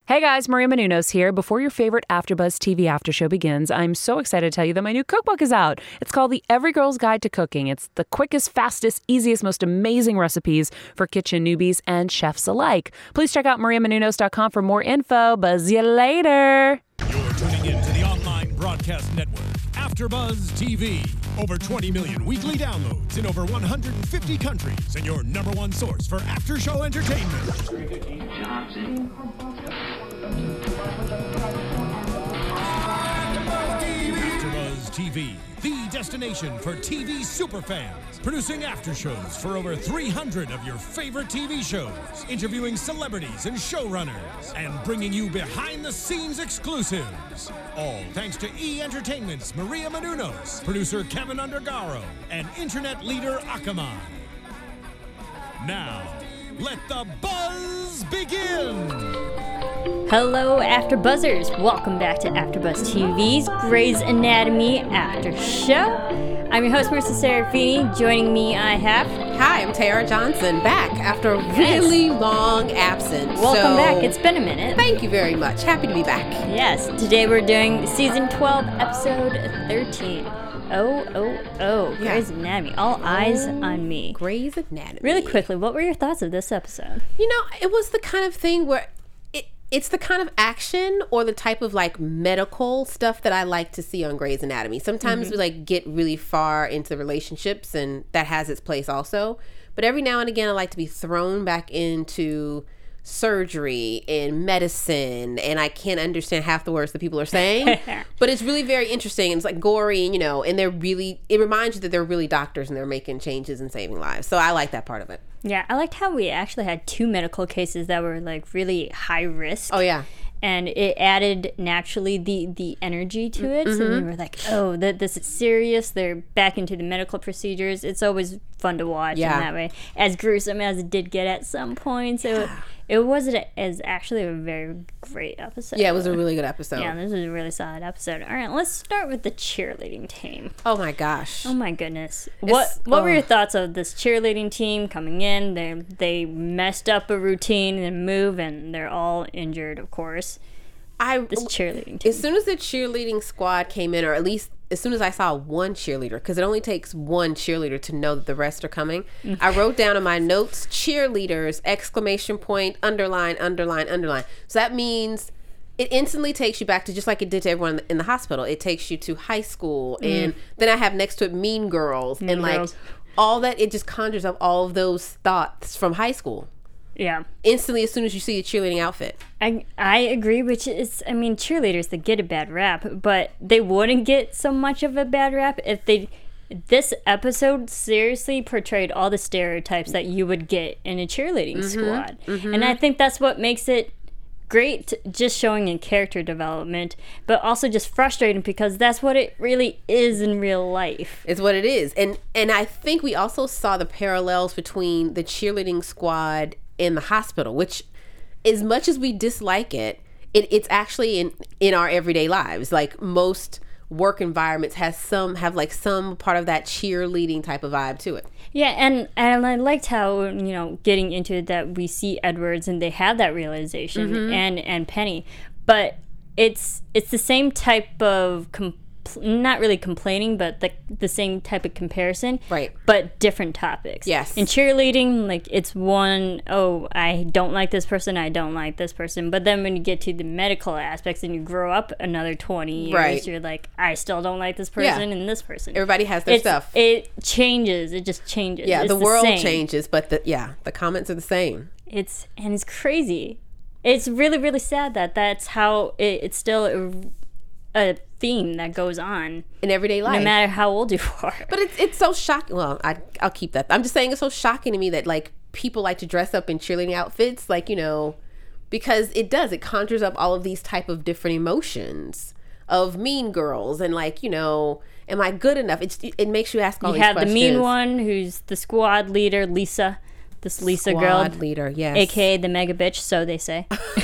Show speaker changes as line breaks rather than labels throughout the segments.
Hey guys, Maria Menounos here. Before your favorite AfterBuzz TV after show begins, I'm so excited to tell you that my new cookbook is out. It's called The Every Girl's Guide to Cooking. It's the quickest, fastest, easiest, most amazing recipes for kitchen newbies and chefs alike. Please check out mariamenounos.com for more info. Buzz you later.
You're tuning in to the online broadcast network, AfterBuzz TV. Over 20 million weekly downloads in over 150 countries, and your number one source for after-show entertainment. AfterBuzz TV, the destination for TV superfans. Producing after shows for over 300 of your favorite TV shows, interviewing celebrities and showrunners, and bringing you behind-the-scenes exclusives. All thanks to E! Entertainment's Maria Menounos, producer Kevin Undergaro, and internet leader Akamai. Now, let the buzz begin!
Hello, AfterBuzzers! Welcome back to AfterBuzz TV's Grey's Anatomy After Show. I'm your host, Marissa Serafini. Joining me, I have...
Hi, I'm Tara Johnson, back after a really long absence.
Welcome back. It's been a minute.
Thank you very much. Happy to be back.
Yes, today we're doing Season 12, Episode 13. Oh,
Yeah.
Grey's Anatomy. All eyes on me.
Grey's Anatomy.
Really quickly, what were your thoughts of this episode?
You know, it was the kind of thing where it's the kind of action or the type of like medical stuff that I like to see on Grey's Anatomy. Sometimes we like get really far into the relationships, and that has its place also. But every now and again, I like to be thrown back into surgery and medicine, and I can't understand half the words that people are saying. But it's really very interesting. And it's like gory, and it reminds you that they're really doctors and they're making changes and saving lives. So I like that part of it.
Yeah, I liked how we actually had two medical cases that were like really high risk.
Oh yeah.
And it added naturally the energy to it. So we were like, oh, this is serious. They're back into the medical procedures. It's always fun to watch in that way. As gruesome as it did get at some points, it wasn't as actually a very great episode.
Yeah, it was a really good episode.
Yeah, this was a really solid episode. All right, let's start with the cheerleading team.
Oh my gosh.
Oh my goodness. What were your thoughts of this cheerleading team coming in? They messed up a routine and move, and they're all injured, of course. This cheerleading team.
As soon as the cheerleading squad came in, or at least as soon as I saw one cheerleader, because it only takes one cheerleader to know that the rest are coming, I wrote down in my notes, cheerleaders, exclamation point, underline, underline, underline. So that means it instantly takes you back to just like it did to everyone in the hospital. It takes you to high school. And then I have next to it Mean Girls. Like all that, it just conjures up all of those thoughts from high school.
Yeah.
Instantly, as soon as you see a cheerleading outfit.
I agree, which is, I mean, cheerleaders, they get a bad rap, but they wouldn't get so much of a bad rap if this episode seriously portrayed all the stereotypes that you would get in a cheerleading squad. And I think that's what makes it great, just showing in character development, but also just frustrating because that's what it really is in real life.
It's what it is. And I think we also saw the parallels between the cheerleading squad in the hospital, which as much as we dislike it's actually in our everyday lives. Like most work environments have some part of that cheerleading type of vibe to it.
Yeah, and I liked how, getting into it, that we see Edwards and they have that realization and Penny, but it's the same type of not really complaining, but the same type of comparison,
right? But
different topics.
Yes.
In cheerleading, like it's one, I don't like this person, I don't like this person. But then when you get to the medical aspects and you grow up another 20 years,
right,
you're like, I still don't like this person and this person.
Everybody has their stuff.
It changes. It just changes.
Yeah,
it's
the world changes, but the comments are the same.
It's crazy. It's really, really sad that that's how it's still a theme that goes on
in everyday life,
no matter how old you are.
But it's so shocking. Well, I'll keep that. I'm just saying it's so shocking to me that like people like to dress up in cheerleading outfits, like, because it conjures up all of these type of different emotions of Mean Girls and like, am I good enough? It makes you ask all these questions.
You have the mean one who's the squad leader, Lisa. This Lisa girl.
Squad leader, yes.
AKA the mega bitch, so they say.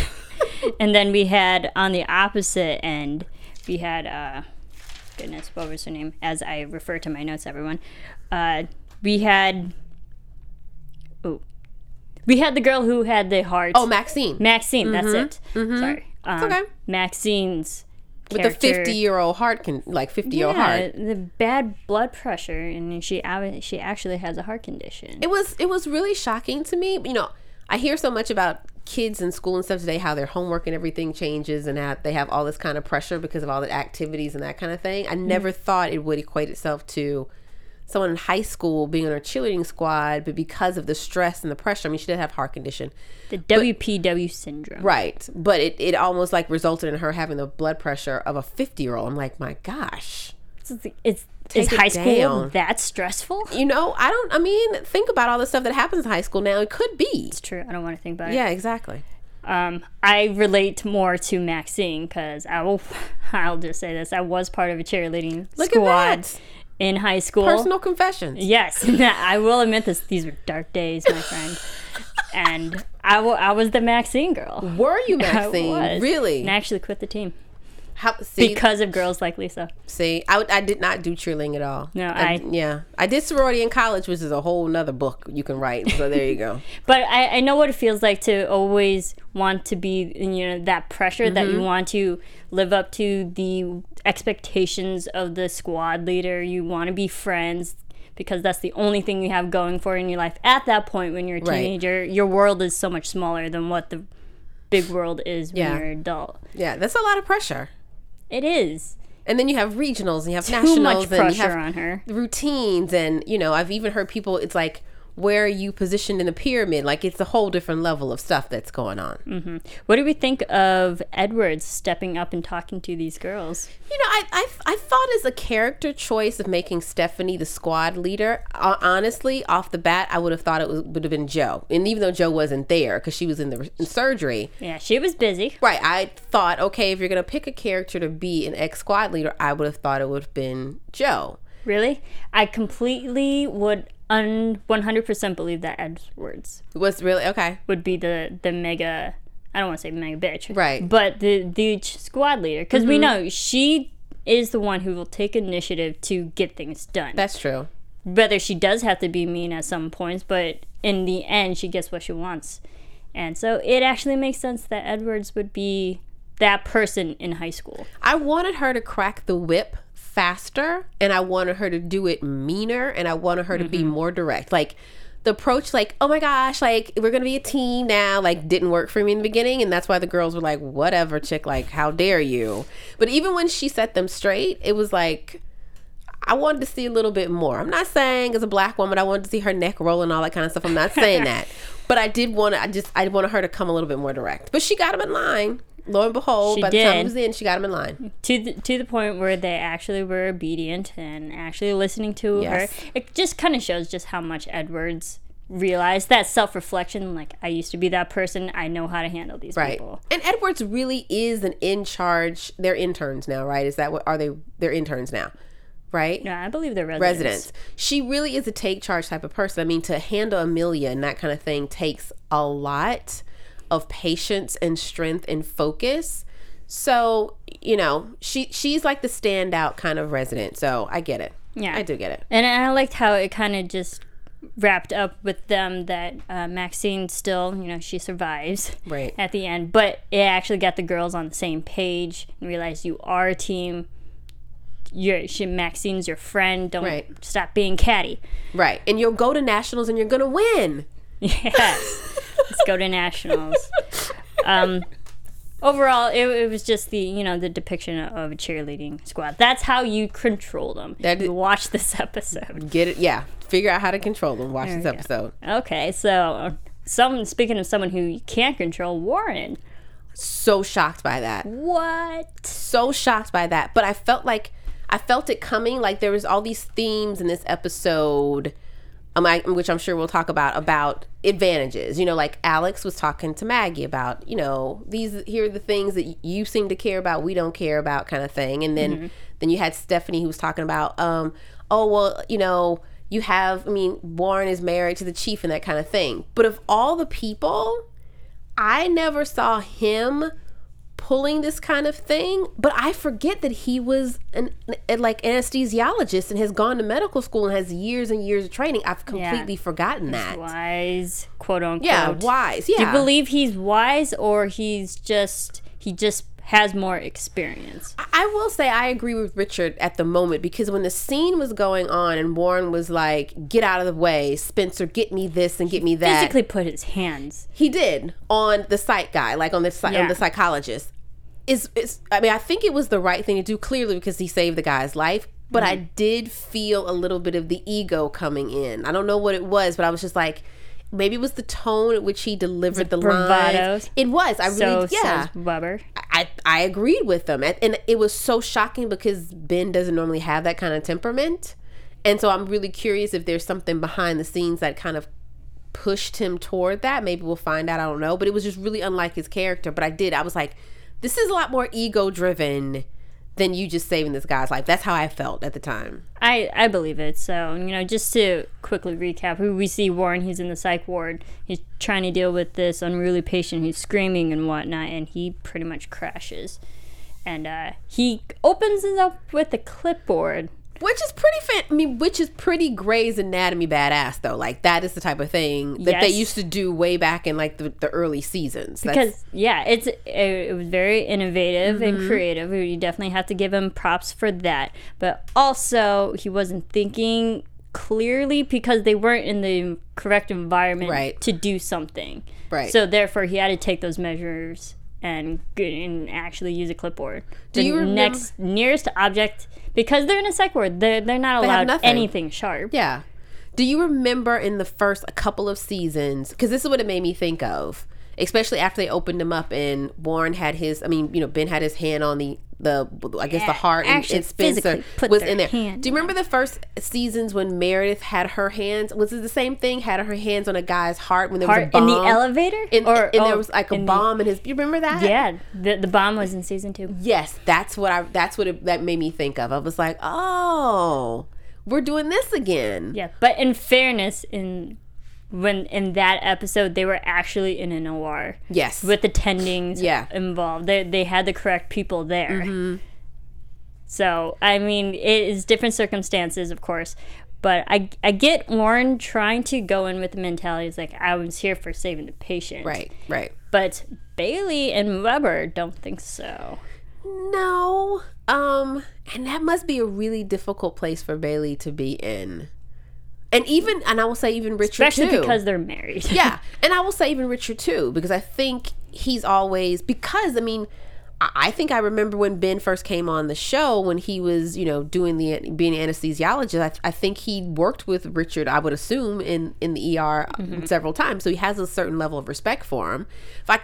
And then we had on the opposite end, we had, goodness, what was her name? As I refer to my notes, everyone. We had, We had the girl who had the heart.
Oh, Maxine.
Maxine, that's it. Sorry.
It's okay.
Maxine's
With
character,
a 50-year-old heart, 50-year-old heart.
the bad blood pressure, and she actually has a heart condition.
It was really shocking to me. You know, I hear so much about kids in school and stuff today, how their homework and everything changes, and how they have all this kind of pressure because of all the activities and that kind of thing. I never thought it would equate itself to someone in high school being on a cheerleading squad, but because of the stress and the pressure, I mean, she did have heart condition.
The WPW syndrome.
Right. But it almost like resulted in her having the blood pressure of a 50-year-old. I'm like, my gosh.
Is high school that stressful?
You know, think about all the stuff that happens in high school now. It could be.
It's true. I don't want to think about it.
Yeah, exactly.
I relate more to Maxine because I'll just say this. I was part of a cheerleading squad in high school.
Personal confessions.
Yes. I will admit this. These were dark days, my friend. And I was the Maxine girl.
Were you Maxine?
I was.
Really?
And I actually quit the team.
See,
because of girls like Lisa.
See, I did not do cheerleading at all.
No,
I did sorority in college, which is a whole nother book you can write. So there you go.
But I know what it feels like to always want to be, that pressure that you want to live up to the expectations of the squad leader. You want to be friends because that's the only thing you have going for in your life at that point when you're a teenager. Right. Your world is so much smaller than what the big world is when you're an adult.
Yeah, that's a lot of pressure.
It is.
And then you have regionals and you have nationals.
Too much pressure
and you have
on her.
Routines and, I've even heard people, it's like, where are you positioned in the pyramid? Like, it's a whole different level of stuff that's going on.
Mm-hmm. What do we think of Edwards stepping up and talking to these girls?
I thought as a character choice of making Stephanie the squad leader, honestly, off the bat, I would have thought it would have been Joe. And even though Joe wasn't there because she was in surgery.
Yeah, she was busy.
Right. I thought, okay, if you're going to pick a character to be an ex-squad leader, I would have thought it would have been Joe.
Really? I completely would 100% believe that Edwards
was really okay.
Would be the mega. I don't want to say mega bitch,
right?
But the squad leader, because we know she is the one who will take initiative to get things done.
That's true.
Whether she does have to be mean at some points, but in the end, she gets what she wants, and so it actually makes sense that Edwards would be that person in high school.
I wanted her to crack the whip faster, and I wanted her to do it meaner, and I wanted her to be more direct. Like the approach, like, oh my gosh, like we're gonna be a team now, like didn't work for me in the beginning, and that's why the girls were like, whatever, chick, like how dare you. But even when she set them straight, it was like I wanted to see a little bit more. I'm not saying as a black woman I wanted to see her neck roll and all that kind of stuff. I'm not saying that, but I did want to. I wanted her to come a little bit more direct. But she got him in line. Lo and behold, by the time it was in, she got him in line.
To the point where they actually were obedient and actually listening to her. It just kind of shows just how much Edwards realized that self-reflection, like, I used to be that person. I know how to handle these people.
And Edwards really is an in charge. They're interns now, right? Is that what, are they? They're interns now, right?
Yeah, I believe they're residents.
She really is a take charge type of person. I mean, to handle Amelia and that kind of thing takes a lot of patience and strength and focus. So, she's like the standout kind of resident. So I get it. Yeah. I do get it.
And I liked how it kind of just wrapped up with them that Maxine still, she survives at the end. But it actually got the girls on the same page and realized you are a team. Maxine's your friend. Don't stop being catty.
Right. And you'll go to nationals and you're going to win.
Yes. Let's go to nationals. Overall, it was just the depiction of a cheerleading squad. That's how you control them. You watch this episode.
Get it? Yeah. Figure out how to control them. Watch this episode.
Okay, so speaking of someone who you can't control, Warren.
So shocked by that.
What?
So shocked by that. But I felt it coming. Like there was all these themes in this episode, which I'm sure we'll talk about advantages. Like Alex was talking to Maggie about, here are the things that you seem to care about, we don't care about, kind of thing. And then you had Stephanie who was talking about, you have, Warren is married to the chief and that kind of thing. But of all the people, I never saw him pulling this kind of thing, but I forget that he was an anesthesiologist and has gone to medical school and has years and years of training. I've completely forgotten that.
Wise, quote unquote.
Yeah, wise. Yeah.
Do you believe he's wise, or he just has more experience?
I will say I agree with Richard at the moment, because when the scene was going on and Warren was like, get out of the way, Spencer, get me this and get me that.
Physically put his hands.
He did on the psych guy, like on the psychologist. I think it was the right thing to do, clearly, because he saved the guy's life. But I did feel a little bit of the ego coming in. I don't know what it was, but I was just like, maybe it was the tone at which he delivered the lines. It was.
Says Weber.
I agreed with them. And it was so shocking because Ben doesn't normally have that kind of temperament. And so I'm really curious if there's something behind the scenes that kind of pushed him toward that. Maybe we'll find out. I don't know. But it was just really unlike his character. But I was like, this is a lot more ego driven than you just saving this guy's life. That's how I felt at the time.
I believe it. So, just to quickly recap, we see Warren, he's in the psych ward. He's trying to deal with this unruly patient who's screaming and whatnot, and he pretty much crashes. And he opens it up with a clipboard.
Which is pretty Grey's Anatomy badass, though. Like, that is the type of thing that they used to do way back in, like, the early seasons.
Because, it was very innovative and creative. You definitely have to give him props for that. But also, he wasn't thinking clearly because they weren't in the correct environment to do something. Right. So, therefore, he had to take those measures and actually use a clipboard.
Do you remember?
Nearest object... Because they're in a psych ward, they're not allowed anything sharp.
Yeah. Do you remember in the first couple of seasons, because this is what it made me think of, especially after they opened him up and Warren had Ben had his hand on the heart, and Spencer was in there. Do you remember the first seasons when Meredith had her hands? Was it the same thing? Had her hands on a guy's heart when there was a bomb?
In the elevator?
There was like a bomb in his... You remember that?
Yeah. The bomb was in season 2.
Yes. That made me think of. I was like, oh, we're doing this again.
Yeah. But in fairness, in that episode, they were actually in an OR.
Yes.
With attendings involved. They had the correct people there. Mm-hmm. So, I mean, it is different circumstances, of course. But I get Warren trying to go in with the mentality, it's like, I was here for saving the patient.
Right.
But Bailey and Weber don't think so.
No. And that must be a really difficult place for Bailey to be in. And I will say even Richard
especially
too.
Because they're married.
Yeah. And I will say even Richard too, because I think he's always, I think I remember when Ben first came on the show, when he was, being an anesthesiologist, I think he worked with Richard, I would assume, in the ER several times. So he has a certain level of respect for him. My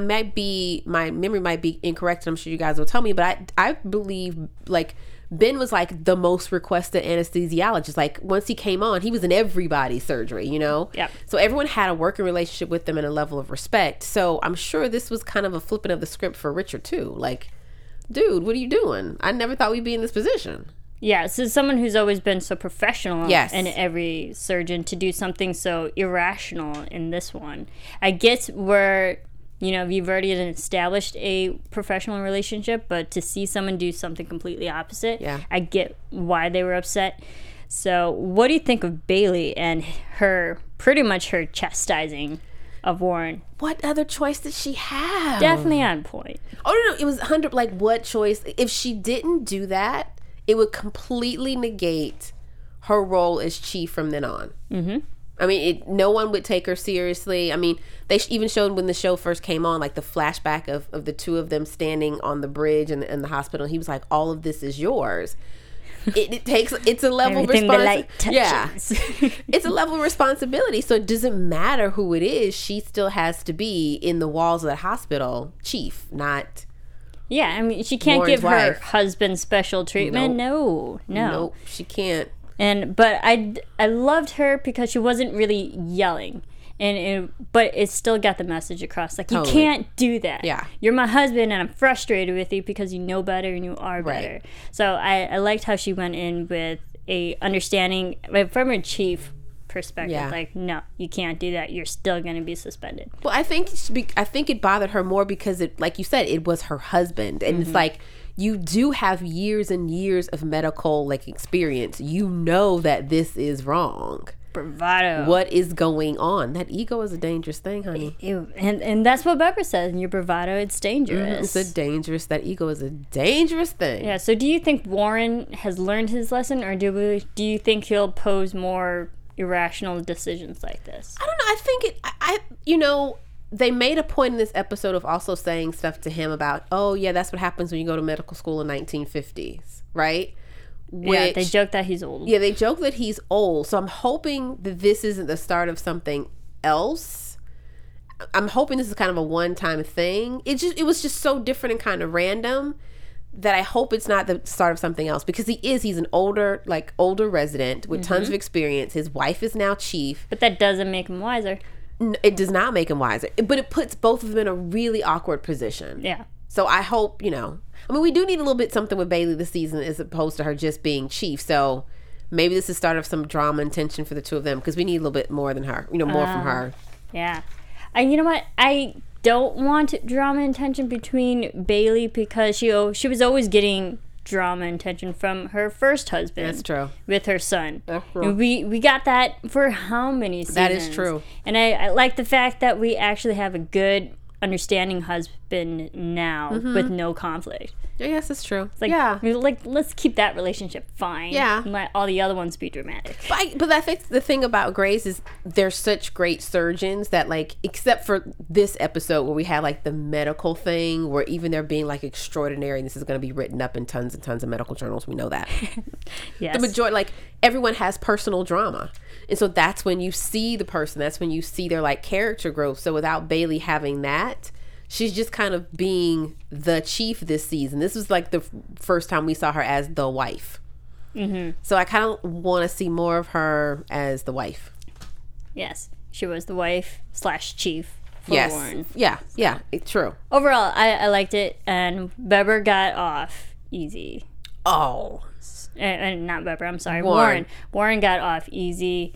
memory might be incorrect, and I'm sure you guys will tell me, but I believe, like, Ben was like the most requested anesthesiologist. Like, once he came on, he was in everybody's surgery, Yeah. So everyone had a working relationship with them and a level of respect. So I'm sure this was kind of a flipping of the script for Richard too. Like, dude, what are you doing? I never thought we'd be in this position.
Yeah, so someone who's always been so professional in every surgeon to do something so irrational in this one. I get where... you've already established a professional relationship, but to see someone do something completely opposite, I get why they were upset. So what do you think of Bailey and her chastising of Warren?
What other choice did she have?
Definitely on point.
Oh, no, it was 100, like, what choice? If she didn't do that, it would completely negate her role as chief from then on. Mm-hmm. I mean, no one would take her seriously. I mean, they even showed when the show first came on, like the flashback of the two of them standing on the bridge in the hospital. He was like, all of this is yours. It's a level of responsibility. Yeah. It's a level of responsibility. So it doesn't matter who it is. She still has to be in the walls of the hospital chief, not...
Yeah, I mean, she can't
Warren's
give her
wife.
Husband special treatment.
Nope.
No.
Nope, she can't.
But I loved her because she wasn't really yelling, but it still got the message across. Like, you can't do that.
Yeah,
you're my husband, and I'm frustrated with you because you know better and you are better. Right. So I liked how she went in with a understanding from her chief perspective.
Yeah.
Like, no, you can't do that. You're still going to be suspended.
Well, I think it bothered her more because it, like you said, it was her husband, and it's like, you do have years and years of medical like experience. You know that this is wrong.
Bravado.
What is going on? That ego is a dangerous thing, honey.
And that's what Barbara says. In your bravado, it's dangerous.
That ego is a dangerous thing.
Yeah. So do you think Warren has learned his lesson, or do you think he'll pose more irrational decisions like this?
I don't know. I think they made a point in this episode of also saying stuff to him about, oh yeah, that's what happens when you go to medical school in 1950s, right?
Yeah, they joke that he's old.
Yeah, they joke that he's old. So I'm hoping that this isn't the start of something else. I'm hoping this is kind of a one-time thing. It was just so different and kind of random that I hope it's not the start of something else, because he's an older resident with tons of experience. His wife is now chief.
But that doesn't make him wiser.
It does not make him wiser, but it puts both of them in a really awkward position.
Yeah.
So I hope, we do need a little bit something with Bailey this season as opposed to her just being chief. So maybe this is the start of some drama and tension for the two of them, because we need a little bit more than her, more from her.
Yeah. And you know what? I don't want drama and tension between Bailey, because she was always getting drama and tension from her first husband.
That's true.
With her son.
That's true.
And we got that for how many seasons?
That is true.
And I like the fact that we actually have a good, understanding husband now with no conflict.
Yes, that's true.
Like,
yeah.
Let's keep that relationship fine.
Yeah.
And let all the other ones be dramatic.
But I think the thing about Grey's is they're such great surgeons that, like, except for this episode where we had like the medical thing where even they're being like extraordinary, and this is going to be written up in tons and tons of medical journals. We know that.
Yes.
The majority, like, everyone has personal drama. And so that's when you see the person. That's when you see their like character growth. So without Bailey having that, she's just kind of being the chief this season. This was like the first time we saw her as the wife. Mm-hmm. So I kind of want to see more of her as the wife.
Yes, she was the wife / chief for Warren.
Yeah, it's true.
Overall, I liked it, and Weber got off easy.
Oh.
And not Weber, I'm sorry, Warren. Warren got off easy.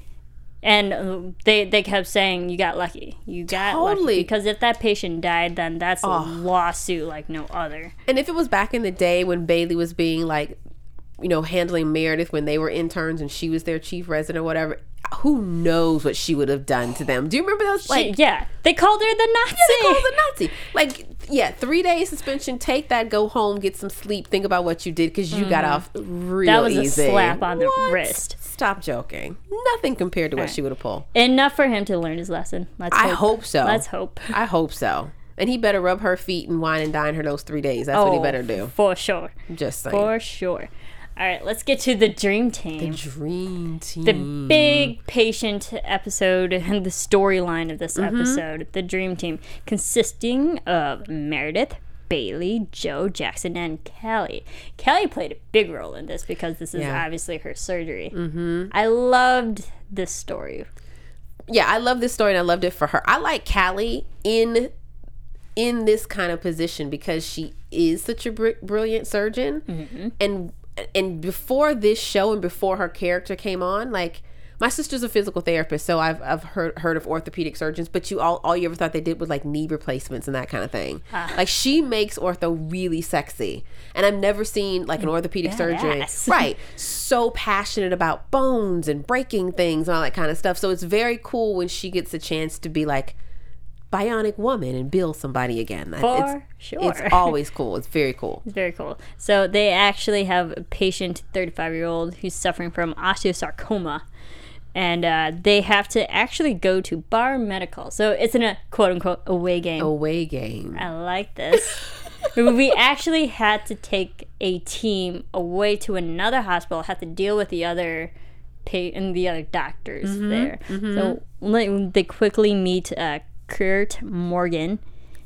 And they kept saying, you got lucky. You got lucky. Because if that patient died, then that's a lawsuit like no other.
And if it was back in the day when Bailey was being like, handling Meredith when they were interns and she was their chief resident or whatever, who knows what she would have done to them. Do you remember those?
Yeah. They called her the Nazi.
Yeah, they called her the Nazi. Like, 3-day suspension, take that, go home, get some sleep, think about what you did, because you got off real easy.
That was a slap on the wrist.
Stop joking. Nothing compared to what she would have pulled.
Enough for him to learn his lesson.
I hope so.
Let's hope.
I hope so. And he better rub her feet and wine and dine her those 3 days. That's what he better do.
For sure.
Just saying.
For sure. All right, let's get to the Dream Team.
The Dream Team.
The big patient episode and the storyline of this episode. The Dream Team, consisting of Meredith, Bailey, Joe, Jackson, and Kelly. Kelly played a big role in this because this is obviously her surgery. Mm-hmm. I loved this story.
Yeah, I love this story, and I loved it for her. I like Callie in this kind of position because she is such a brilliant surgeon. And before this show and before her character came on, like, my sister's a physical therapist, so I've heard of orthopedic surgeons, but all you ever thought they did was like knee replacements and that kind of thing. Like, she makes ortho really sexy, and I've never seen like an orthopedic surgeon, right, so passionate about bones and breaking things and all that kind of stuff. So it's very cool when she gets a chance to be like bionic woman and build somebody again.
For sure.
It's always cool. It's very cool.
It's very cool. So they actually have a patient, 35-year-old, who's suffering from osteosarcoma. And they have to actually go to Bar Medical. So it's in a quote-unquote away game.
Away game.
I like this. We actually had to take a team away to another hospital, had to deal with the other doctors there. So they quickly meet Kurt Morgan.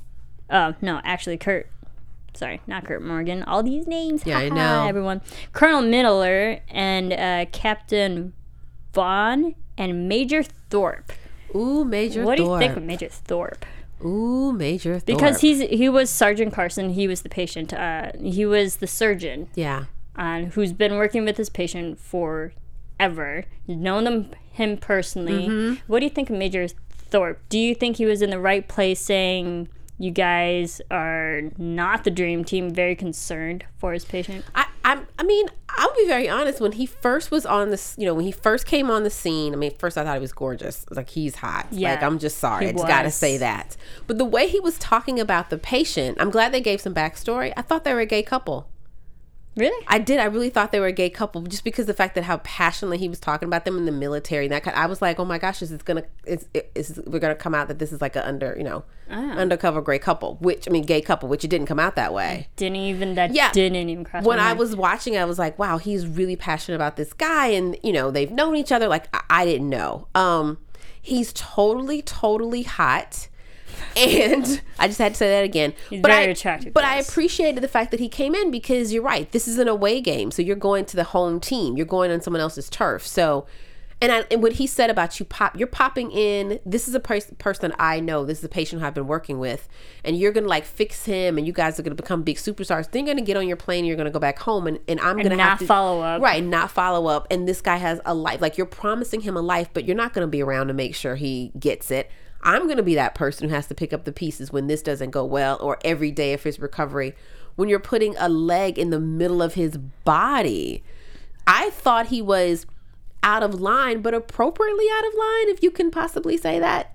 Sorry, not Kurt Morgan. All these names.
Yeah, I know.
Everyone. Colonel Middler and Captain Vaughn and Major Thorpe.
Ooh, Major Thorpe.
What do you think of Major Thorpe?
Ooh, Major Thorpe.
Because he was Sergeant Carson. He was the patient. He was the surgeon.
Yeah.
Who's been working with this patient for forever. You've known him personally. What do you think of Major Thorpe? Do you think he was in the right place saying you guys are not the dream team, very concerned for his patient?
I mean, I'll be very honest. When he first was on this, when he first came on the scene, I mean, first I thought he was gorgeous. I was like, he's hot.
Yeah,
like, I'm just sorry. I just got to say that. But the way he was talking about the patient, I'm glad they gave some backstory. I thought they were a gay couple.
Really?
I did. I really thought they were a gay couple just because the fact that how passionately he was talking about them in the military and that kind. I was like, oh my gosh, we're gonna come out that this is like a undercover gay couple, which it didn't come out that way.
Didn't even cross my
When I
mind.
was watching, I was like, wow, he's really passionate about this guy, and they've known each other. Like I didn't know. He's totally hot. And I just had to say that again.
He's very attractive.
But I appreciated the fact that he came in because you're right. This is an away game. So you're going to the home team. You're going on someone else's turf. So, and what he said about you're popping in. This is a person I know. This is a patient who I've been working with. And you're going to like fix him and you guys are going to become big superstars. Then you're going to get on your plane and you're going to go back home and I'm going to have to
follow up.
Right, not follow up. And this guy has a life. Like you're promising him a life, but you're not going to be around to make sure he gets it. I'm going to be that person who has to pick up the pieces when this doesn't go well, or every day of his recovery. When you're putting a leg in the middle of his body, I thought he was out of line, but appropriately out of line, if you can possibly say that,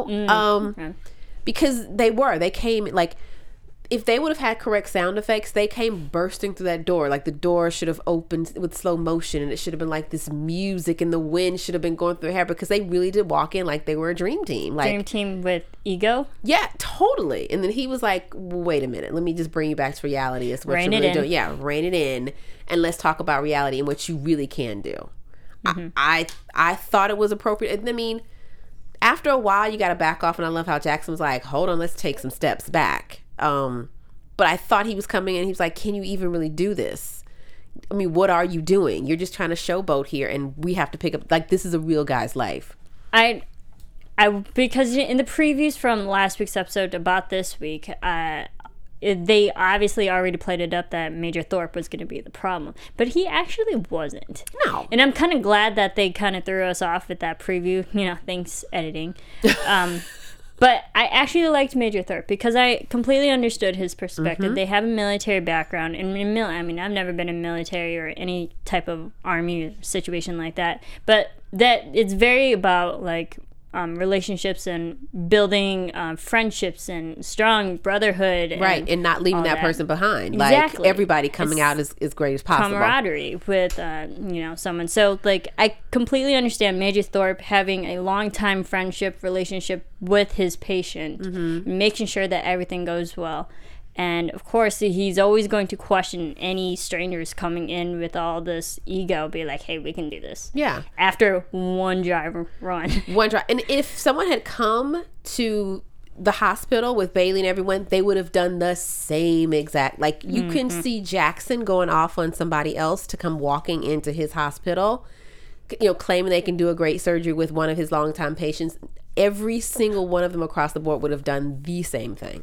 because they came like, if they would have had correct sound effects, they came bursting through that door. Like the door should have opened with slow motion and it should have been like this music and the wind should have been going through their hair because they really did walk in like they were a dream team. Like
dream team with ego?
Yeah, totally. And then he was like, wait a minute, let me just bring you back to reality. It's what you're really doing. Yeah, rein it in and let's talk about reality and what you really can do. I thought it was appropriate. I mean, after a while you got to back off, and I love how Jackson was like, hold on, let's take some steps back. But I thought he was coming in. He was like, can you even really do this? I mean, what are you doing? You're just trying to showboat here and we have to pick up, like, this is a real guy's life.
Because in the previews from last week's episode about this week, they obviously already played it up that Major Thorpe was going to be the problem, but he actually wasn't.
No.
And I'm kind of glad that they kind of threw us off with that preview. Thanks editing. But I actually liked Major Thorpe because I completely understood his perspective. They have a military background, and I've never been in military or any type of army situation like that. But that it's very about like relationships and building friendships and strong brotherhood,
right? And not leaving that person behind.
Exactly.
Like everybody coming out as great as possible.
Camaraderie with someone. So like I completely understand Major Thorpe having a long time relationship with his patient, making sure that everything goes well. And of course, he's always going to question any strangers coming in with all this ego, be like, hey, we can do this.
Yeah.
After one drive run.
And if someone had come to the hospital with Bailey and everyone, they would have done the same exact. Like, you can see Jackson going off on somebody else to come walking into his hospital, claiming they can do a great surgery with one of his longtime patients. Every single one of them across the board would have done the same thing.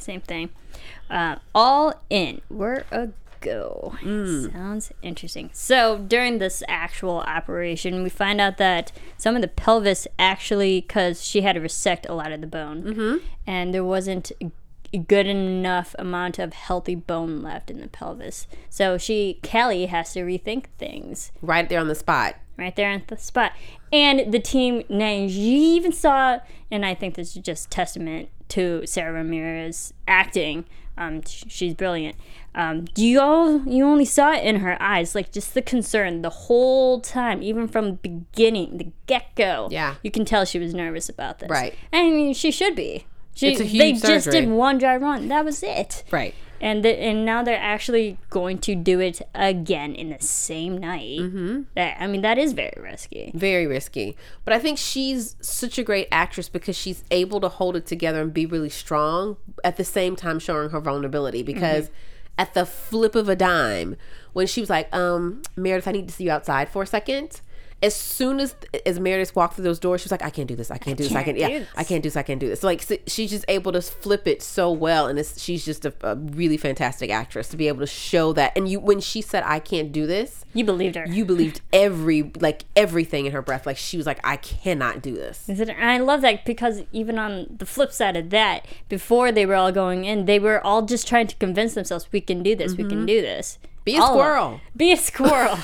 All in. We're a go. Sounds interesting. So during this actual operation, we find out that some of the pelvis actually, because she had to resect a lot of the bone, and there wasn't a good enough amount of healthy bone left in the pelvis. So Callie has to rethink things.
Right there on the spot.
And the team, now you even saw, and I think this is just testament to Sarah Ramirez's acting. She's brilliant. You only saw it in her eyes, like just the concern the whole time, even from the beginning, the get-go.
Yeah.
You can tell she was nervous about this.
Right.
I mean, she should be.
It's a huge
They
surgery.
just did one dry run. That was it.
Right.
And now they're actually going to do it again in the same night. That is very risky.
Very risky. But I think she's such a great actress because she's able to hold it together and be really strong at the same time showing her vulnerability. Because at the flip of a dime, when she was like, Meredith, I need to see you outside for a second. as soon as Meredith walked through those doors, she was like, I can't do this. I can't do this. I can't do this. I can't do this. Like, so she's just able to flip it so well. And she's just a really fantastic actress to be able to show that. And when she said, I can't do this,
you believed her.
You believed everything in her breath. Like, she was like, I cannot do this.
And I love that because even on the flip side of that, before they were all going in, they were all just trying to convince themselves, we can do this, we can do this.
Be a squirrel.
Be a squirrel.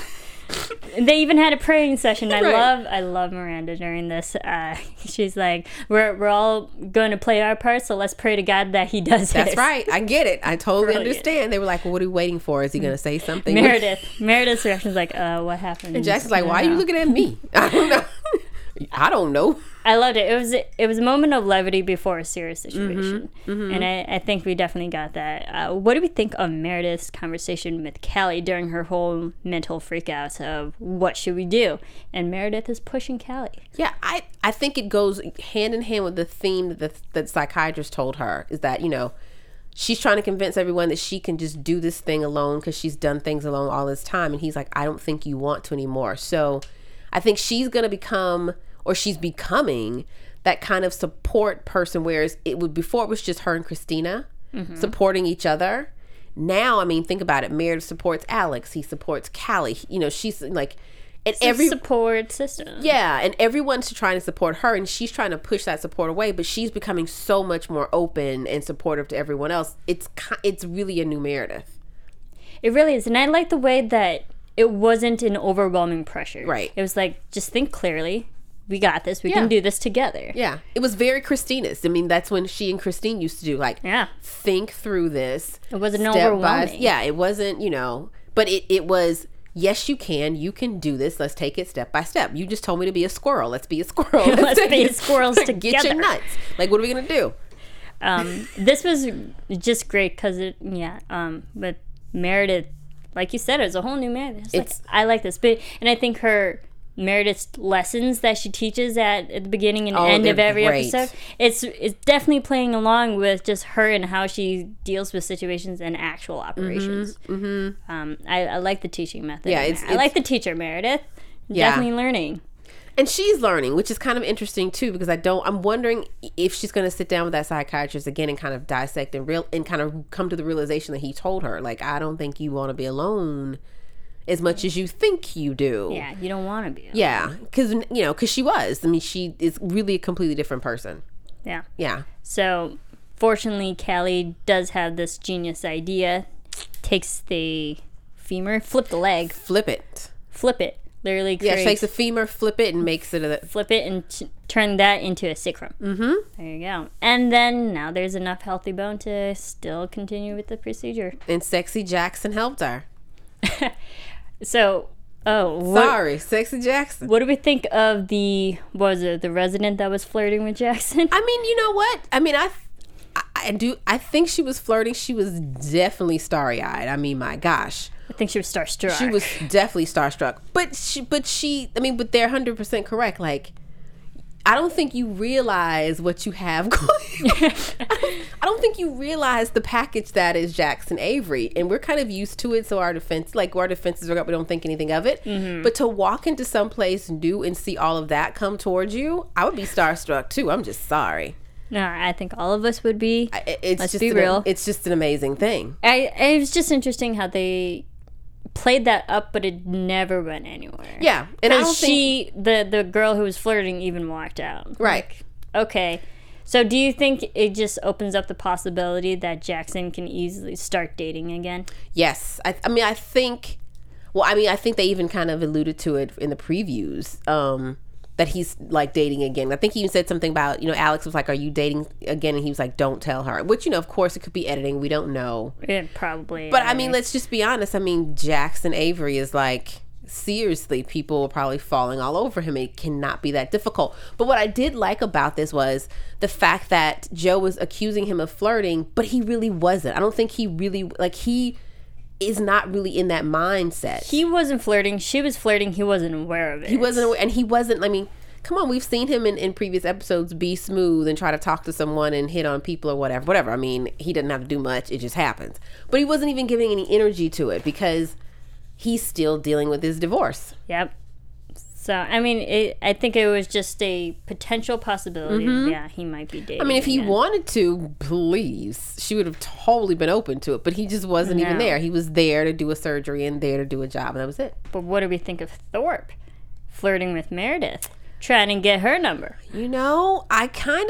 They even had a praying session. I love Miranda during this. She's like, we're all going to play our part, so let's pray to God that he does it.
That's right. I get it. I totally understand. They were like, well, what are we waiting for? Is he going to say something?
Meredith's reaction is like, what happened?
And Jackson's like, why are you looking at me? I don't know. I don't know.
I loved it. It was a moment of levity before a serious situation. And I think we definitely got that. What do we think of Meredith's conversation with Callie during her whole mental freakouts of what should we do? And Meredith is pushing Callie.
Yeah, I think it goes hand in hand with the theme that the psychiatrist told her, is that, she's trying to convince everyone that she can just do this thing alone because she's done things alone all this time. And he's like, I don't think you want to anymore. So I think she's going to become, or she's becoming, that kind of support person, whereas before it was just her and Christina supporting each other. Now, I mean, think about it. Meredith supports Alex. He supports Callie. She's like, and
it's a support system.
Yeah, and everyone's trying to support her, and she's trying to push that support away, but she's becoming so much more open and supportive to everyone else. It's really a new Meredith.
It really is, and I like the way that it wasn't an overwhelming pressure.
Right.
It was like, just think clearly. We got this. We can do this together.
Yeah. It was very Christina's. I mean, that's when she and Christine used to do, like, think through this.
It wasn't overwhelming.
It wasn't, but it was, yes, you can do this. Let's take it step by step. You just told me to be a squirrel. Let's be a squirrel.
Let's be squirrels together.
Get your nuts. Like, what are we going to do?
This was just great because but Meredith, like you said, it's a whole new Meredith. I like this. And I think Meredith's lessons that she teaches at the beginning and end of every episode, it's definitely playing along with just her and how she deals with situations and actual operations. I like the teaching method. Yeah, I like the teacher, Meredith. Definitely learning.
And she's learning, which is kind of interesting too, because I'm wondering if she's going to sit down with that psychiatrist again and kind of dissect and kind of come to the realization that he told her, like, I don't think you want to be alone as much as you think you do.
Yeah, you don't want to be alone.
Yeah, because she was. I mean, she is really a completely different person.
Yeah.
Yeah.
So, fortunately, Callie does have this genius idea. Takes the femur, flip the leg.
Flip it.
Literally
creates. Yeah, she takes a femur, flip it, and makes it
flip it and turn that into a sacrum. There you go. And then now there's enough healthy bone to still continue with the procedure.
And Sexy Jackson helped her.
So,
Sexy Jackson.
What do we think of the resident that was flirting with Jackson?
I mean, you know what? I mean, I think she was flirting. She was definitely starry-eyed. I mean, my gosh.
I think she was starstruck.
She was definitely starstruck. But they're 100% correct. Like, I don't think you realize what you have going on. I don't think you realize the package that is Jackson Avery. And we're kind of used to it, so our defenses are up, we don't think anything of it. But to walk into some place new and see all of that come towards you, I would be starstruck too. I'm just sorry.
No, I think all of us would be.
Let's be real. It's just an amazing thing.
It was just interesting how they played that up, but it never went anywhere.
Yeah, and
the girl who was flirting even walked out.
Right.
Like, okay. So do you think it just opens up the possibility that Jackson can easily start dating again?
Yes. I think they even kind of alluded to it in the previews, that he's like dating again. I think he even said something about, Alex was like, are you dating again? And he was like, don't tell her. Which, of course it could be editing. We don't know.
It probably
But I mean, let's just be honest. I mean, Jackson Avery is like, seriously, people are probably falling all over him. It cannot be that difficult. But what I did like about this was the fact that Joe was accusing him of flirting, but he really wasn't. I don't think he really, he is not really in that mindset.
He wasn't flirting. She was flirting. He wasn't aware of it.
He wasn't aware, and he wasn't, I mean, come on, we've seen him in previous episodes be smooth and try to talk to someone and hit on people or whatever. I mean, he doesn't have to do much. It just happens. But he wasn't even giving any energy to it because he's still dealing with his divorce.
Yep. So, I mean, I think it was just a potential possibility. Yeah, he might be dating.
I mean, if he
again.
wanted to, please, she would have totally been open to it. But he just wasn't even there. He was there to do a surgery and there to do a job, and that was it.
But what do we think of Thorpe flirting with Meredith, trying to get her number?
You know, a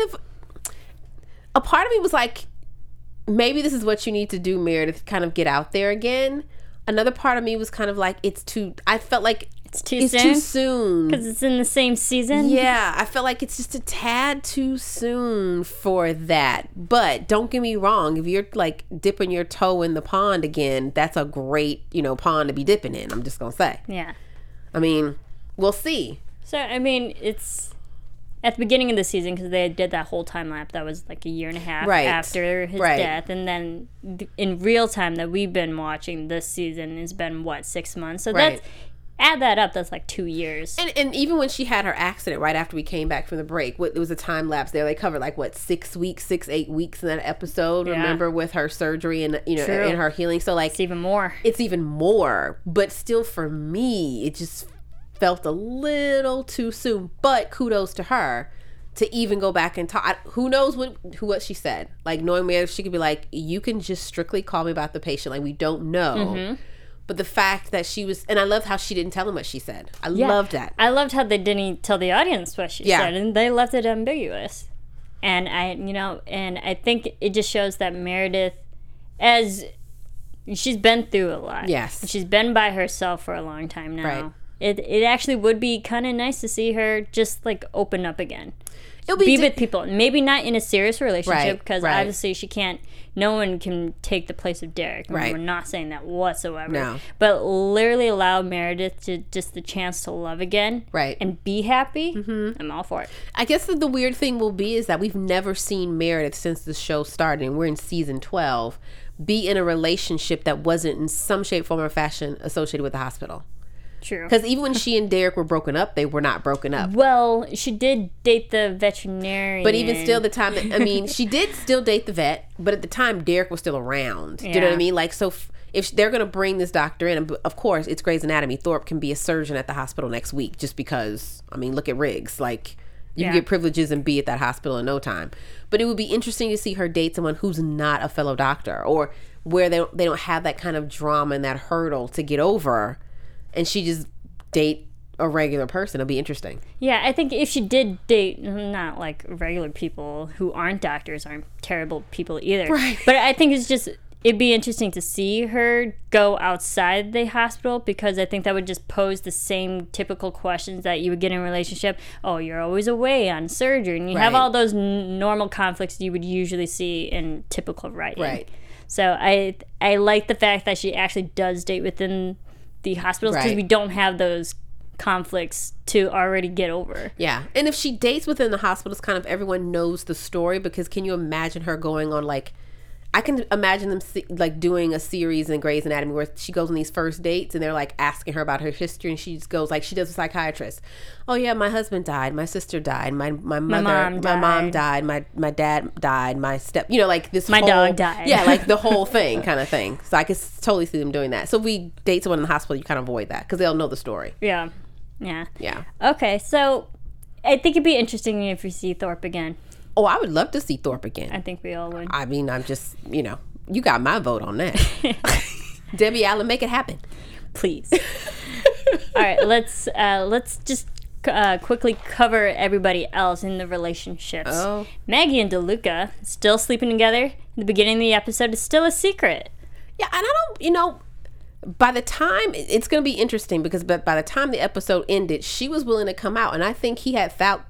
part of me was like, maybe this is what you need to do, Meredith, kind of get out there again. Another part of me was kind of like, I felt like
It's too
soon.
Because it's in the same season?
Yeah, I felt like it's just a tad too soon for that. But don't get me wrong, if you're like dipping your toe in the pond again, that's a great, pond to be dipping in, I'm just going to say.
Yeah.
I mean, we'll see.
So, I mean, it's at the beginning of the season, because they did that whole time lapse that was like a year and a half after his death, and then in real time that we've been watching this season has been 6 months. So that's add that up, that's like 2 years.
And even when she had her accident right after we came back from the break, there was a time lapse there. They covered 8 weeks in that episode. Yeah. Remember, with her surgery and and her healing. So it's even more. But still, for me, it just felt a little too soon. But kudos to her to even go back and talk. Who knows what she said? Knowing me, she could be like, you can just strictly call me about the patient. We don't know. Mm-hmm. But the fact that she was, and I loved how she didn't tell him what she said. I loved that.
I loved how they didn't tell the audience what she said, and they left it ambiguous. And I think it just shows that Meredith, as she's been through a lot.
Yes.
And she's been by herself for a long time now.
Right.
It actually would be kind of nice to see her just open up again. It'll be with people, maybe not in a serious relationship, because obviously no one can take the place of Derek. We're not saying that whatsoever.
No.
But literally allow Meredith to just the chance to love again, and be happy. Mm-hmm. I'm all for it.
I guess the weird thing will be is that we've never seen Meredith since the show started, and we're in season 12, be in a relationship that wasn't in some shape, form, or fashion associated with the hospital.
True.
Because even when she and Derek were broken up, they were not broken up.
Well, she did date the veterinarian.
But even still, she did still date the vet, but at the time, Derek was still around. Do you know what I mean? So if they're going to bring this doctor in, of course, it's Grey's Anatomy. Thorpe can be a surgeon at the hospital next week just because, look at Riggs. You can get privileges and be at that hospital in no time. But it would be interesting to see her date someone who's not a fellow doctor, or where they don't have that kind of drama and that hurdle to get over, and she just date a regular person. It'll be interesting.
Yeah, I think if she did date, not regular people who aren't doctors, aren't terrible people either.
Right.
But I think it'd be interesting to see her go outside the hospital, because I think that would just pose the same typical questions that you would get in a relationship. Oh, you're always away on surgery, and you have all those normal conflicts you would usually see in typical writing.
Right.
So I like the fact that she actually does date within the hospitals, because we don't have those conflicts to already get over.
Yeah. And if she dates within the hospitals, kind of everyone knows the story, because can you imagine her going on I can imagine them doing a series in Grey's Anatomy where she goes on these first dates and they're asking her about her history, and she just goes she does a psychiatrist. Oh yeah, my husband died, my sister died, my mom died, my dad died, my this
my dog died.
Yeah, the whole thing kind of thing. So I could totally see them doing that. So if we date someone in the hospital, you kind of avoid that because they'll know the story.
Yeah. Okay, so I think it'd be interesting if we see Thorpe again.
Oh, I would love to see Thorpe again.
I think we all would.
I'm just, you got my vote on that. Debbie Allen, make it happen.
Please. All right, let's just quickly cover everybody else in the relationships.
Oh.
Maggie and DeLuca still sleeping together. The beginning of the episode is still a secret.
Yeah, and I don't, by the time, it's going to be interesting because by the time the episode ended, she was willing to come out, and I think he had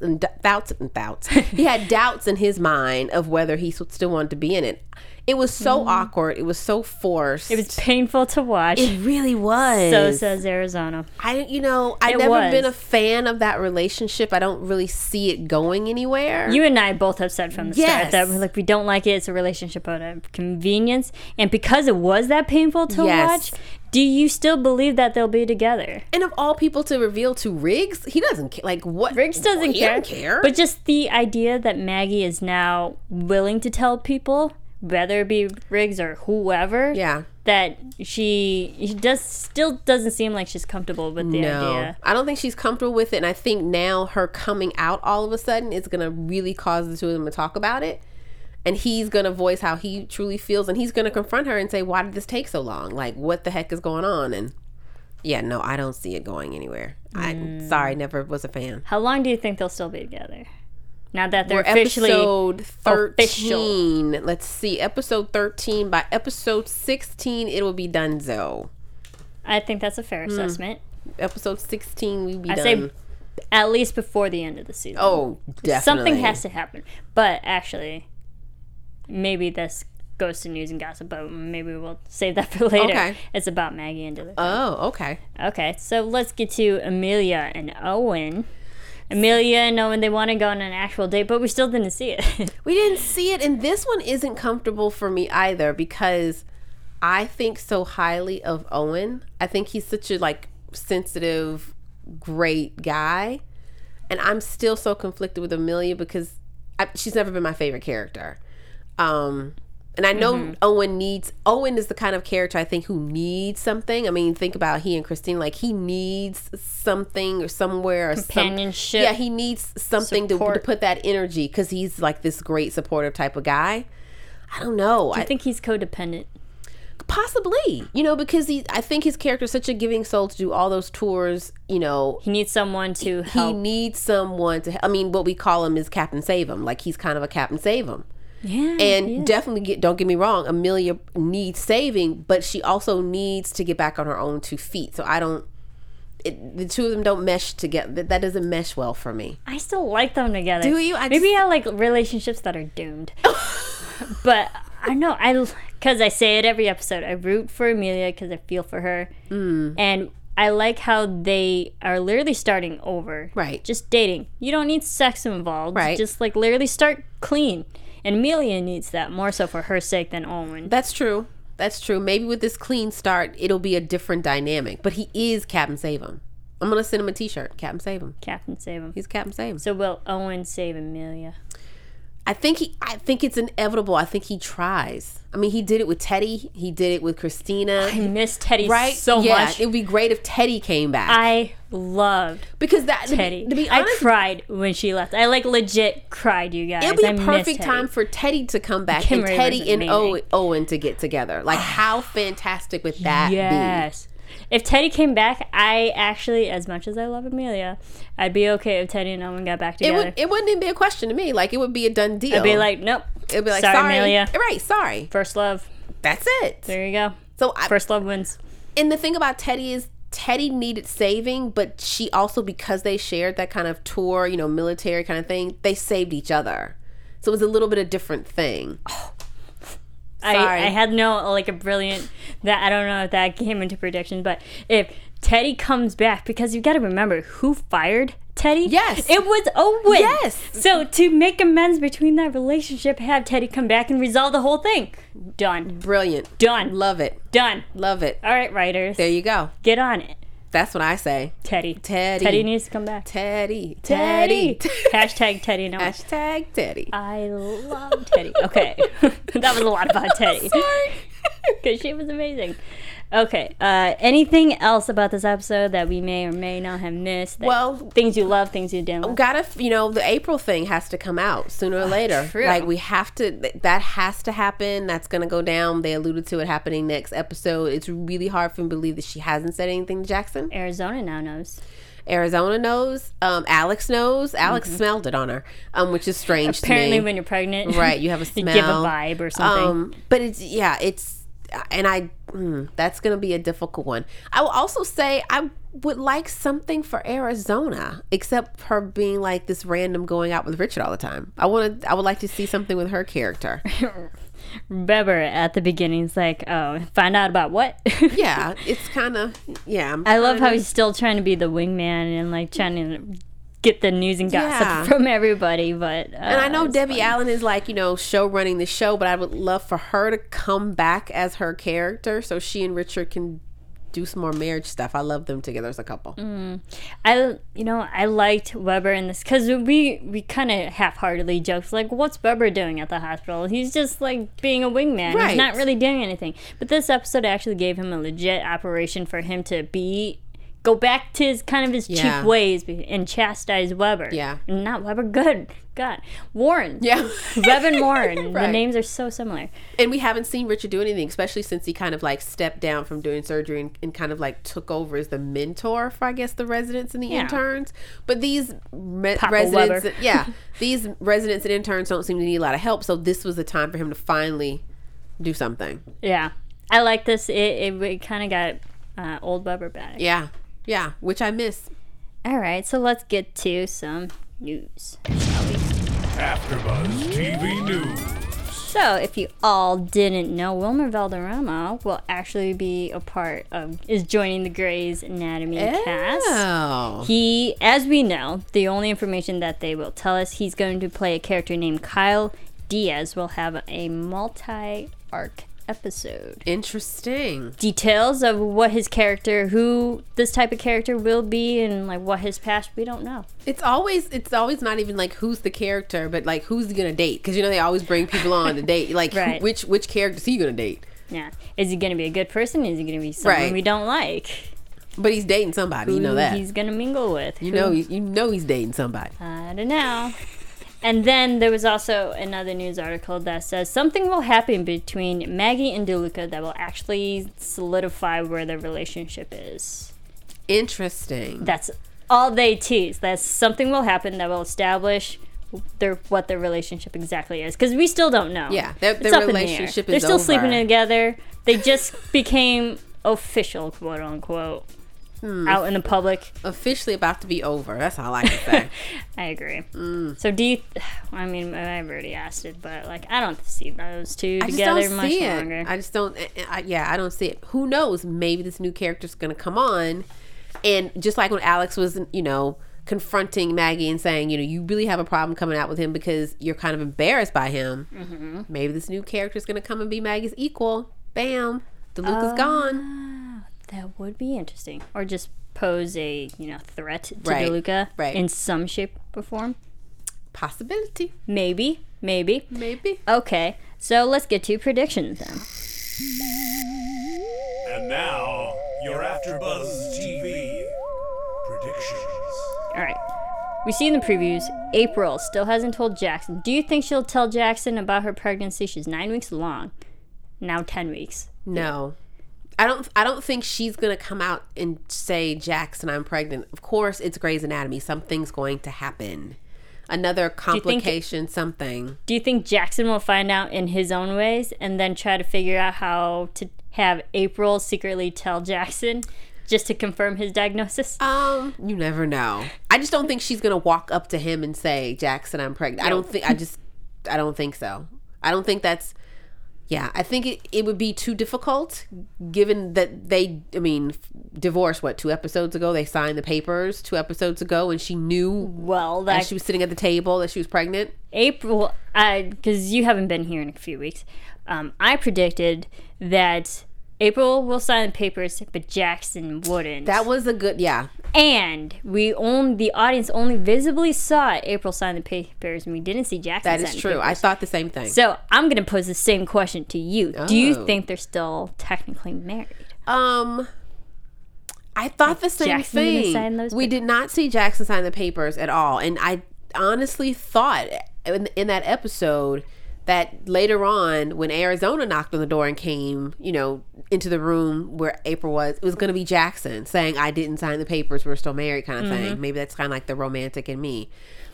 doubts. He had doubts in his mind of whether he still wanted to be in it. It was so awkward. It was so forced.
It was painful to watch.
It really was.
So says Arizona.
I've never been a fan of that relationship. I don't really see it going anywhere.
You and I both have said from the start that we don't like it. It's a relationship out of convenience. And because it was that painful to watch, do you still believe that they'll be together?
And of all people to reveal to Riggs, he doesn't care. What?
Riggs doesn't care.
He doesn't care.
But just the idea that Maggie is now willing to tell people whether it be Riggs or whoever, that she still doesn't seem like she's comfortable with the idea.
I don't think she's comfortable with it, and I think now her coming out all of a sudden is going to really cause the two of them to talk about it, and he's going to voice how he truly feels, and he's going to confront her and say, why did this take so long? Like, what the heck is going on? And yeah, no, I don't see it going anywhere. Sorry, never was a fan.
How long do you think they'll still be together? Now that they're
We're
officially
episode 13.
official.
Let's see, episode 13. By episode 16, it will be donezo.
I think that's a fair assessment.
Episode 16, we'll be done.
say at least before the end of the season.
Oh, definitely.
Something has to happen. But actually, maybe this goes to news and gossip, but maybe we'll save that for later.
Okay.
It's about Maggie and Duluth.
Oh, okay.
Okay, so let's get to Amelia and Owen. Amelia and Owen, they want to go on an actual date, but we still didn't see it.
We didn't see it, and this one isn't comfortable for me either because I think so highly of Owen. I think he's such a sensitive, great guy, and I'm still so conflicted with Amelia because she's never been my favorite character. And I know Owen is the kind of character I think who needs something. I mean, think about he and Christine, he needs something or somewhere or
companionship.
He needs something to put that energy because he's this great supportive type of guy. I don't know.
Do you think he's codependent?
Possibly, because I think his character is such a giving soul to do all those tours,
He needs someone to help.
He needs someone to, what we call him is Captain Save Him. He's kind of a Captain Save Him.
Yeah,
and definitely don't get me wrong, Amelia needs saving, but she also needs to get back on her own 2 feet. So the two of them don't mesh together. That doesn't mesh well for me.
I still like them together.
Do you?
Maybe I like relationships that are doomed. But I know, because I say it every episode, I root for Amelia because I feel for her. And I like how they are literally starting over.
Right.
Just dating. You don't need sex involved.
Right.
Just literally start clean. And Amelia needs that more so for her sake than Owen.
That's true. Maybe with this clean start, it'll be a different dynamic. But he is Captain Save Him. I'm going to send him a t-shirt. Captain Save Him.
Captain Save Him.
He's Captain Save Him.
So will Owen save Amelia?
I think it's inevitable. I think he tries. I mean, he did it with Teddy. He did it with Christina.
I miss Teddy so much.
Yeah, it would be great if Teddy came back.
I loved Teddy.
To be honest,
I cried when she left. I legit cried, you guys.
It would be a perfect time for Teddy to come back and Teddy and Owen to get together. How fantastic would that be?
Yes. If Teddy came back, I actually, as much as I love Amelia, I'd be okay if Teddy and Owen got back together.
It wouldn't even be a question to me. It would be a done deal.
I'd be like, nope.
It'd be like,
sorry, Amelia.
Right, sorry.
First love.
That's it.
There you go.
So
first love wins.
And the thing about Teddy is Teddy needed saving, but she also, because they shared that kind of tour, military kind of thing, they saved each other. So it was a little bit of a different thing.
I had a brilliant, that I don't know if that came into prediction, but if Teddy comes back, because you got to remember who fired Teddy.
Yes,
it was Owen.
Yes.
So to make amends between that relationship, have Teddy come back and resolve the whole thing. Done.
Brilliant.
Done.
Love it.
Done.
Love it.
All right, writers.
There you go.
Get on it.
That's what I say.
Teddy.
Teddy.
Teddy needs to come back.
Teddy.
Teddy. Hashtag Teddy. No.
Hashtag Teddy.
I love Teddy. Okay. That was a lot about Teddy.
Sorry.
Because she was amazing. Okay. Anything else about this episode that we may or may not have missed? Things you love, things you didn't love.
The April thing has to come out sooner or later.
True.
We have to, that has to happen. That's going to go down. They alluded to it happening next episode. It's really hard for me to believe that she hasn't said anything to Jackson.
Arizona now knows.
Arizona knows. Alex knows. Alex smelled it on her, which is strange to me.
Apparently when you're pregnant.
Right, you have a smell.
You give a vibe or something.
But that's going to be a difficult one. I will also say I would like something for Arizona, except her being this random going out with Richard all the time. I would like to see something with her character.
Remember at the beginning, it's find out about what?
Yeah, it's kind of,
I love how he's still trying to be the wingman and trying to get the news and gossip from everybody, but
and I know Debbie Allen is show running the show, but I would love for her to come back as her character so she and Richard can do some more marriage stuff. I love them together as a couple.
I liked Weber in this because we kind of half-heartedly joked like, what's Weber doing at the hospital? He's just like being a wingman.
Right.
He's not really doing anything. But this episode actually gave him a legit operation for him to go back to his cheap ways and chastise Weber.
Yeah.
Not Weber, good. God. Warren.
Yeah.
Webb and Warren.
Right.
The names are so similar.
And we haven't seen Richard do anything, especially since he kind of like stepped down from doing surgery and kind of like took over as the mentor for, I guess, the residents and the interns. But these residents, these residents and interns don't seem to need a lot of help. So this was the time for him to finally do something.
Yeah. I like this. It kind of got old Weber back.
Yeah. Yeah. Which I miss.
All right. So let's get to some news.
AfterBuzz TV News.
So, if you all didn't know, Wilmer Valderrama will actually be is joining the Grey's Anatomy cast. He, as we know, the only information that they will tell us, he's going to play a character named Kyle Diaz, will have a multi-arc episode.
Interesting.
Details of who this type of character will be and like what his past, we don't know.
It's always not even like who's the character, but like who's he gonna date, because they always bring people on to date, like
right.
which character is he gonna date?
Yeah, is he gonna be a good person? Is he gonna be someone we don't like?
But he's dating somebody, you know that
he's gonna mingle with.
You know he's dating somebody.
I don't know. And then there was also another news article that says something will happen between Maggie and DeLuca that will actually solidify where their relationship is.
Interesting.
That's all they tease. That something will happen that will establish what their relationship exactly is. Because we still don't know.
Yeah, their relationship is
They're still
over.
sleeping together. They just became official, quote unquote. Out in the public.
Officially about to be over. That's all I can say.
I agree. So do you, I've already asked it, but like, I don't see those two together much longer.
I just don't, I don't see it. Who knows? Maybe this new character's going to come on. And just like when Alex was, confronting Maggie and saying, you really have a problem coming out with him because you're kind of embarrassed by him. Mm-hmm. Maybe this new character's going to come and be Maggie's equal. Bam. DeLuca's gone.
That would be interesting. Or just pose a, threat to DeLuca in some shape or form.
Possibility.
Maybe. Okay, so let's get to predictions then.
And now, your AfterBuzz TV predictions.
All right. We see in the previews, April still hasn't told Jackson. Do you think she'll tell Jackson about her pregnancy? She's 9 weeks along. Now 10 weeks.
No. I don't think she's going to come out and say, Jackson, I'm pregnant. Of course, it's Grey's Anatomy. Something's going to happen. Another complication, something.
Do you think Jackson will find out in his own ways and then try to figure out how to have April secretly tell Jackson just to confirm his diagnosis?
You never know. I just don't think she's going to walk up to him and say, Jackson, I'm pregnant.
No.
I don't think so. I don't think that's... Yeah, I think it would be too difficult, given that they, divorced, 2 episodes ago? They signed the papers 2 episodes ago, and she knew as she was sitting at the table that she was pregnant.
April, because you haven't been here in a few weeks, I predicted that April will sign the papers, but Jackson wouldn't.
That was a good, yeah.
And the audience only visibly saw April sign the papers, and we didn't see Jackson sign the papers.
That is true. I thought the same thing.
So I'm going to pose the same question to you. Do you think they're still technically married?
I thought the same thing. We did not see Jackson sign the papers at all. And I honestly thought in that episode that later on, when Arizona knocked on the door and came, into the room where April was, it was going to be Jackson saying, I didn't sign the papers, we're still married kind of thing. Maybe that's kind of like the romantic in me.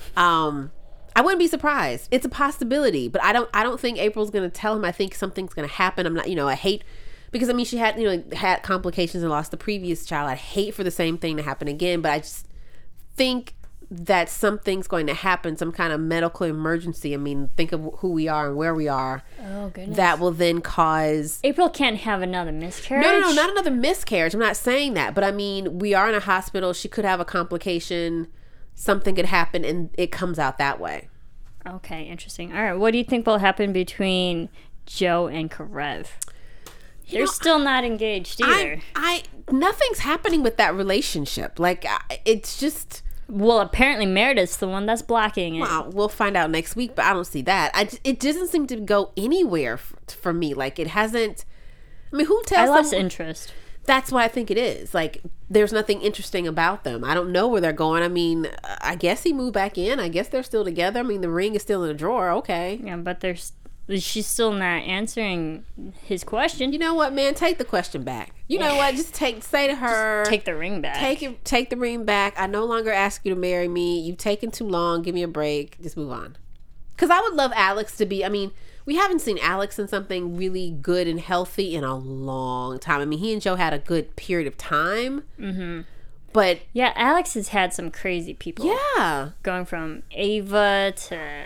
I wouldn't be surprised. It's a possibility, but I don't think April's going to tell him. I think something's going to happen. I'm not, I hate, because she had, had complications and lost the previous child. I'd hate for the same thing to happen again, but I just think that something's going to happen, some kind of medical emergency. Think of who we are and where we are.
Oh, goodness.
That will then cause...
April can't have another miscarriage?
No, not another miscarriage. I'm not saying that. But we are in a hospital. She could have a complication. Something could happen and it comes out that way.
Okay, interesting. All right, what do you think will happen between Joe and Karev? They're still not engaged either.
nothing's happening with that relationship. Like, it's just...
Well, apparently Meredith's the one that's blocking it.
Well, we'll find out next week, but I don't see that. It doesn't seem to go anywhere for me. Like, it hasn't... I mean, who tells
I lost
them...
interest.
That's what I think it is. Like, there's nothing interesting about them. I don't know where they're going. I mean, I guess he moved back in. I guess they're still together. I mean, the ring is still in the drawer. Okay.
Yeah, but she's still not answering his question.
You know what, man? Take the question back. You know what? Just say to her...
Take the ring back.
Take the ring back. I no longer ask you to marry me. You've taken too long. Give me a break. Just move on. Because I would love Alex to be... I mean... We haven't seen Alex in something really good and healthy in a long time. I mean, he and Joe had a good period of time. Mm-hmm. But...
Yeah, Alex has had some crazy people.
Yeah.
Going from Ava to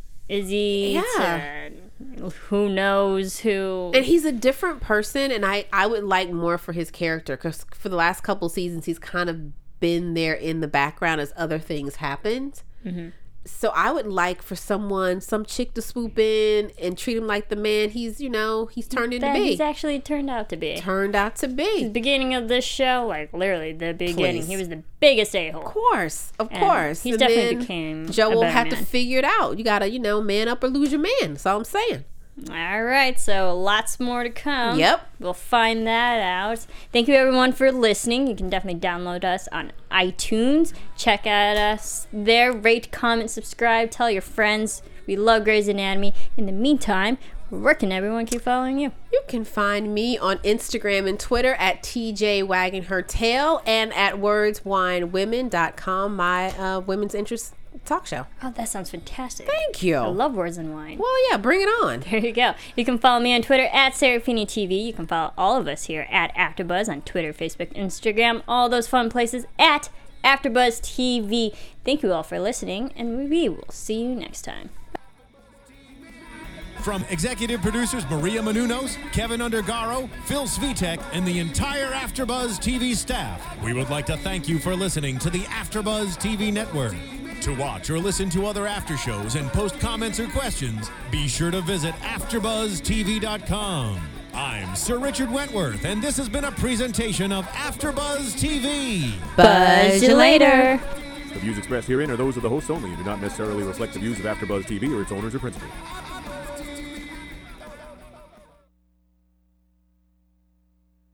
Izzy to who knows who.
And he's a different person, and I would like more for his character. Because for the last couple seasons, he's kind of been there in the background as other things happened. Mm-hmm. So I would like for some chick to swoop in and treat him like the man he's turned into be.
He's actually turned out to be.
The
beginning of this show, like literally the beginning, he was the biggest a-hole.
Of course.
He's definitely became
Joe will have
man.
to figure it out. You gotta, man up or lose your man. That's all I'm saying.
All right, so lots more to come.
Yep.
We'll find that out. Thank you, everyone, for listening. You can definitely download us on iTunes. Check out us there. Rate, comment, subscribe. Tell your friends. We love Grey's Anatomy. In the meantime, where can everyone keep following you?
You can find me on Instagram and Twitter at TJ Wagging Her Tail and at wordswinewomen.com, my women's interest talk show.
Oh, that sounds fantastic.
Thank you.
I love Words and Wine.
Well, yeah, bring it on.
There you go. You can follow me on Twitter at Serafini TV. You can follow all of us here at AfterBuzz on Twitter, Facebook, Instagram, all those fun places at AfterBuzz TV. Thank you all for listening, and we will see you next time.
From executive producers Maria Menounos, Kevin Undergaro, Phil Svitek, and the entire AfterBuzz TV staff, we would like to thank you for listening to the AfterBuzz TV network. To watch or listen to other after shows and post comments or questions, be sure to visit AfterBuzzTV.com. I'm Sir Richard Wentworth, and this has been a presentation of AfterBuzz TV.
Buzz you later.
The views expressed herein are those of the hosts only and do not necessarily reflect the views of AfterBuzz TV or its owners or principals.